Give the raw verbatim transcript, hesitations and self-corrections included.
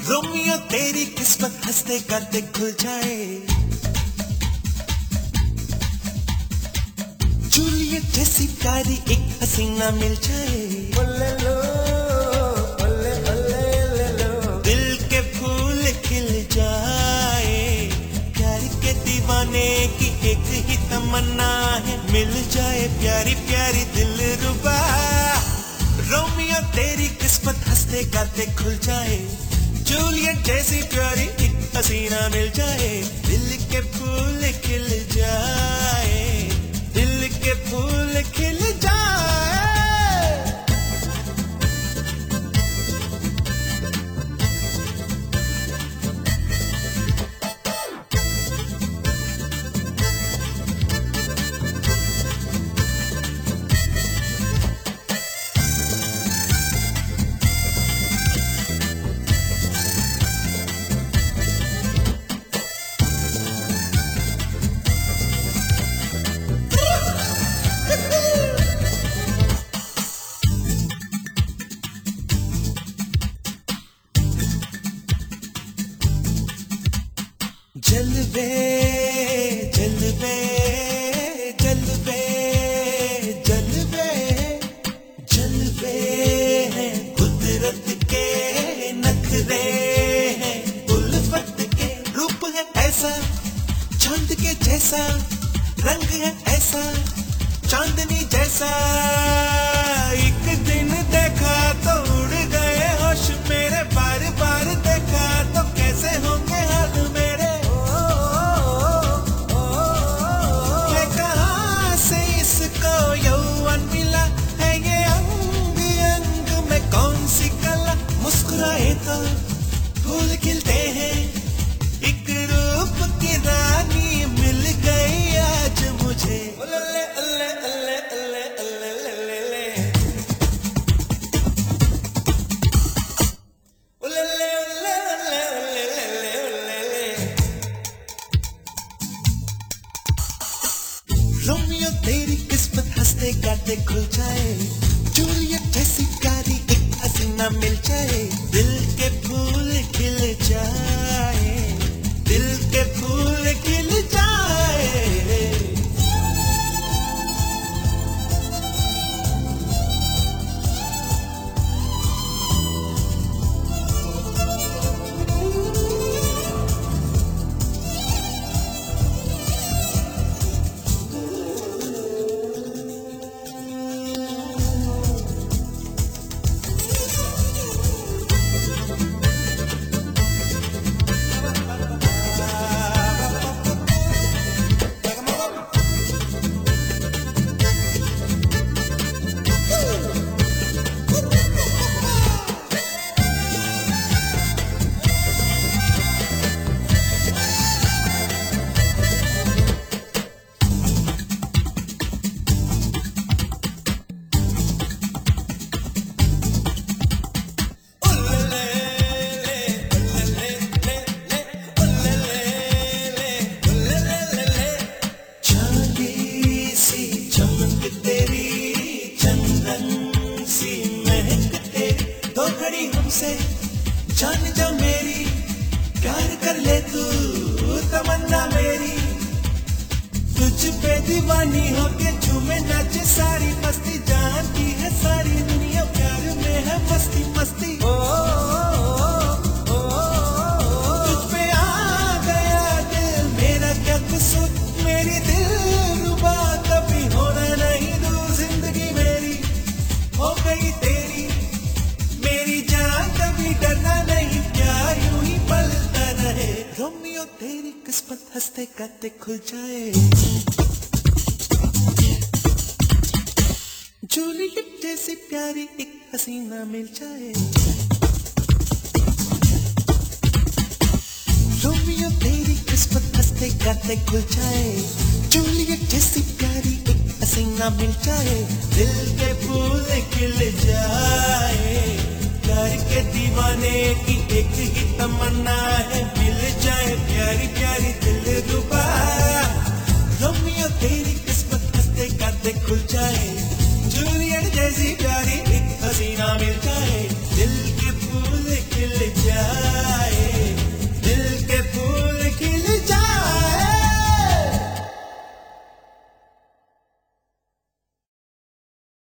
Romeo तेरी किस्मत हंसते गाते खुल जाए, जूलियट जैसी प्यारी एक हसीना मिल जाए, ओले लो, ओले ओले ले लो, दिल के फूल खिल जाए, प्यार के दीवाने की एक ही तमन्ना है, मिल जाए प्यारी प्यारी दिलरुबा। रोमियो तेरी किस्मत हंसते गाते खुल जाए, जूलियट जैसी प्यारी एक हसीना मिल जाए, दिल के फूल खिल जाए, दिल के फूल खिल जाए। जलवे जलवे जलवे जलवे जलवे हैं कुदरत के, नखरे हैं उल्फत के, रूप है ऐसा चांद के जैसा, रंग है ऐसा चांदनी जैसा, एक दिन देखा तो उड़ गए होश मेरे, बार बार देखा तो कैसे होंगे हाल मेरे, इसको यौवन मिला है ये अंग अंग में कौन सी कला, मुस्कुराए तो फूल खिलते हैं, एक रूप की रानी मिल गई आज मुझे, अल्ले अल्ले अल्ले अल्ले अल्ले अल्ले अल्ले अल्ले अल्ले अल्ले अल्ले। रोमियो तेरी किस्मत हंसते गाते खुल जाए, जूलियट जैसी प्यारी एक हसीना मिल जाए, दिल के फूल खिल जाए, दिल के फूल खिल जाए। हमसे जान जा मेरी, प्यार कर ले तू तमन्ना मेरी, तुझ पे दीवानी होके झूमे नाचे सारी मस्ती, जानती है सारी दुनिया प्यार में है मस्ती मस्ती, ओ, ओ, ओ, ओ, तुझ पे आ गया दिल मेरा क्या कसूर, मेरी दिलरुबा कभी होना नहीं दूर, जिंदगी मेरी हो गई तेरी, मेरी जान कभी डरना नहीं, प्यार यूं ही पलता रहे। रोमियो तेरी किस्मत हंसते गाते खुल जाए, जूलियट जैसी प्यारी एक हसीना मिल जाए, रोमियो तेरी किस्मत हंसते गाते खुल जाए, जूलियट जैसी प्यारी एक हसीना मिल जाए, दिल के फूल खिल जाए, प्यार के दीवाने की एक ही तमन्ना है, मिल जाए प्यारी प्यारी दिलरुबा।